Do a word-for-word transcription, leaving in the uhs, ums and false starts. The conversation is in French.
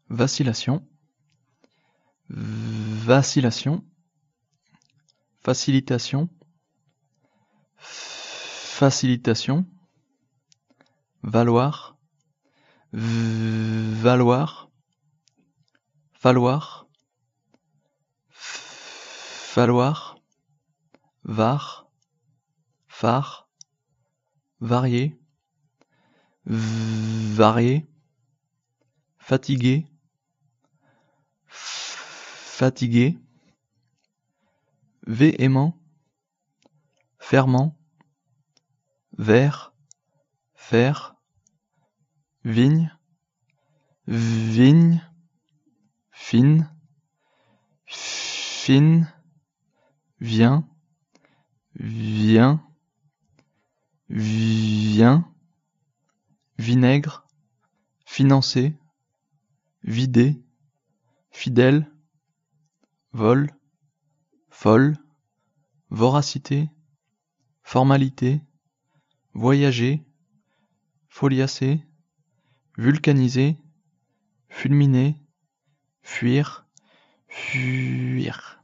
vacillation, vacillation, facilitation, facilitation, valoir, valoir, falloir, falloir, var, phare, varier, varier, fatigué, fatigué, véhément, ferment, vert, faire, vigne, vigne, fine, fine, vient, vient, vient, vinaigre, financer, vider, fidèle, vol, folle, voracité, formalité, voyager, foliacer, vulcaniser, fulminer, fuir, fuir.